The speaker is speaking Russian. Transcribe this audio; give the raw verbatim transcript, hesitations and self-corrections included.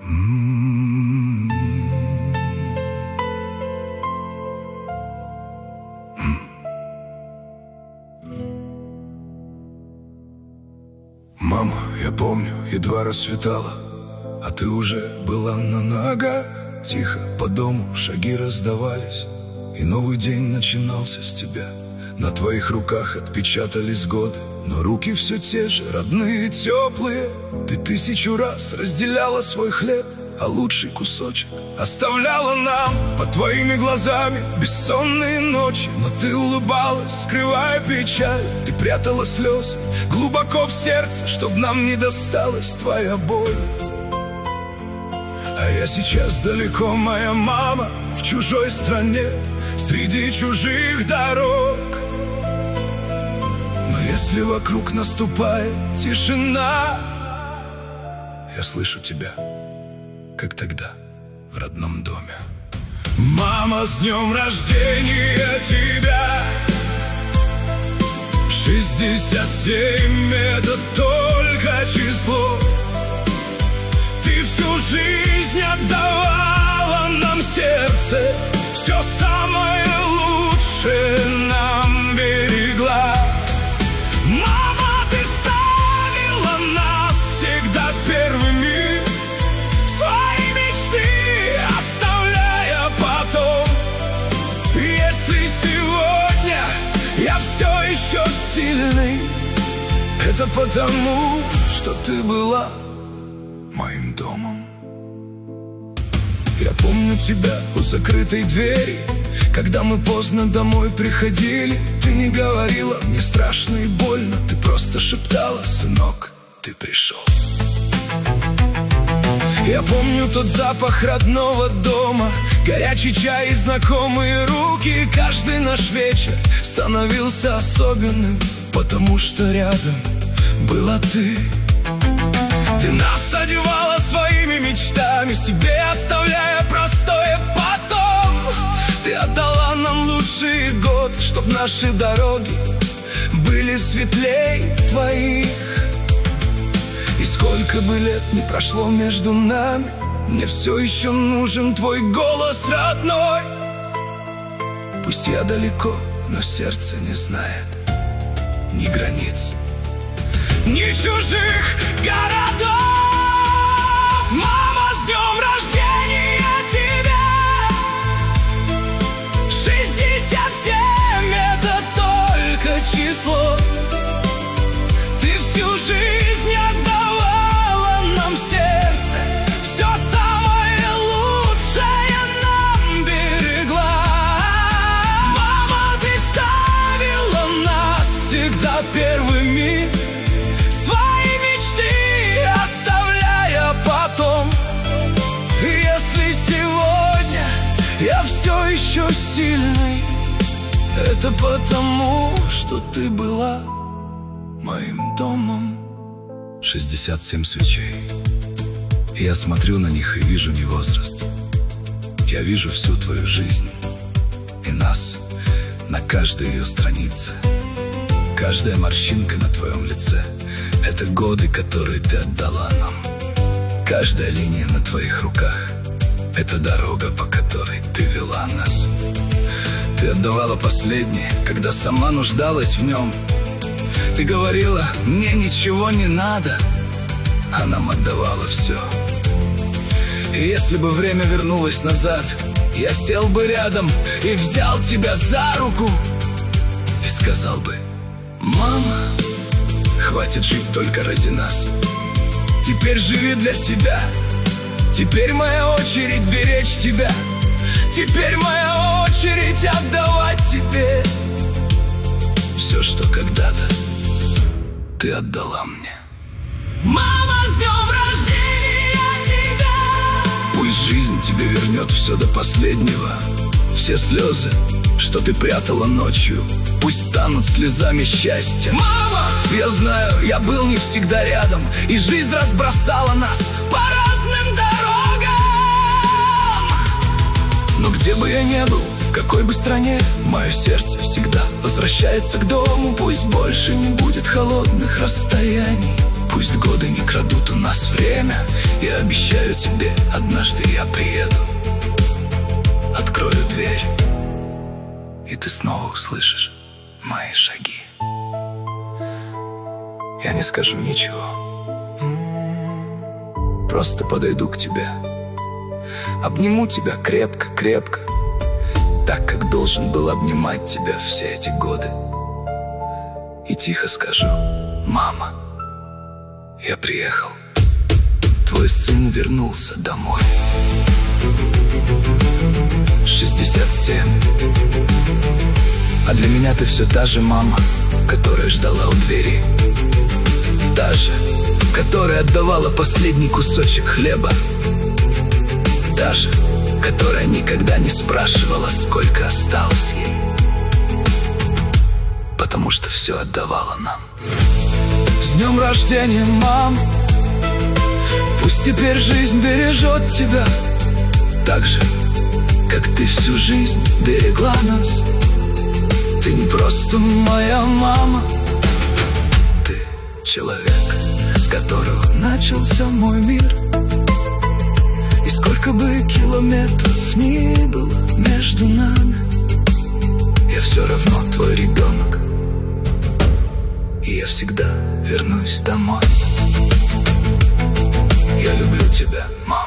Мама, я помню, едва рассветало, а ты уже была на ногах. Тихо по дому шаги раздавались, и новый день начинался с тебя. На твоих руках отпечатались годы, но руки все те же, родные, теплые. Ты тысячу раз разделяла свой хлеб, а лучший кусочек оставляла нам. Под твоими глазами бессонные ночи, но ты улыбалась, скрывая печаль. Ты прятала слезы глубоко в сердце, чтоб нам не досталась твоя боль. А я сейчас далеко, моя мама, в чужой стране, среди чужих дорог. Но если вокруг наступает тишина, я слышу тебя, как тогда, в родном доме. Мама, с днем рождения тебя! Шестьдесят семь — это только число. Ты всю жизнь отдавала нам сердце, все самое лучшее нам берегла. Мама, ты ставила нас всегда первыми, свои мечты оставляя потом. Если сегодня я все еще сильный, это потому, что ты была моим домом. Я помню тебя у закрытой двери, когда мы поздно домой приходили. Ты не говорила мне страшно и больно, ты просто шептала: сынок, ты пришел. Я помню тот запах родного дома, горячий чай и знакомые руки. Каждый наш вечер становился особенным, потому что рядом была ты. Ты нас одевала своими мечтами, себе оставляя простое потом. Ты отдала нам лучшие годы, чтоб наши дороги были светлей твоих. И сколько бы лет ни прошло между нами, мне все еще нужен твой голос родной. Пусть я далеко, но сердце не знает ни границ, ни чужих городов. Мама, с днем рождения тебя! Шестьдесят семь — это только число. Ты всю жизнь отдавала нам сердце, все самое лучшее нам берегла. Мама, ты ставила нас всегда первыми, свои мечты оставляя потом. Если сегодня я все еще сильный, это потому, что ты была моим домом. Шестьдесят семь свечей, и я смотрю на них и вижу не возраст. Я вижу всю твою жизнь и нас на каждой ее странице. Каждая морщинка на твоем лице — это годы, которые ты отдала нам. Каждая линия на твоих руках — это дорога, по которой ты вела нас. Ты отдавала последнее, когда сама нуждалась в нем. Ты говорила: мне ничего не надо, а нам отдавала все. И если бы время вернулось назад, я сел бы рядом и взял тебя за руку и сказал бы: мама, хватит жить только ради нас. Теперь живи для себя. Теперь моя очередь беречь тебя. Теперь моя очередь отдавать тебе все, что когда-то ты отдала мне. Мама, с днем рождения тебя! Пусть жизнь тебе вернет все до последнего. Все слезы, что ты прятала ночью, пусть станут слезами счастья. Мама! Я знаю, я был не всегда рядом, и жизнь разбросала нас по разным дорогам. Но где бы я ни был, в какой бы стране, мое сердце всегда возвращается к дому. Пусть больше не будет холодных расстояний, пусть годы не крадут у нас время, Я обещаю тебе, однажды я приеду, открою дверь, и ты снова услышишь мои шаги. Я не скажу ничего, просто подойду к тебе, обниму тебя крепко-крепко, так, как должен был обнимать тебя все эти годы. И тихо скажу: мама, я приехал, твой сын вернулся домой. Шестьдесят семь. А для меня ты все та же мама, которая ждала у двери, та же, которая отдавала последний кусочек хлеба, та же, которая никогда не спрашивала, сколько осталось ей, потому что все отдавала нам. С днем рождения, мам! Пусть теперь жизнь бережет тебя так же, как ты всю жизнь берегла нас. Ты не просто моя мама, ты человек, с которого начался мой мир. И сколько бы километров ни было между нами, я все равно твой ребенок, и я всегда вернусь домой. Я люблю тебя, мама.